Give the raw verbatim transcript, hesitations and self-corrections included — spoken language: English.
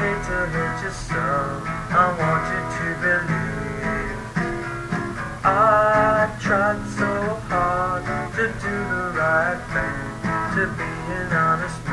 hate to hurt you so, I want you to believe I tried so hard to do the right thing, to be an honest man.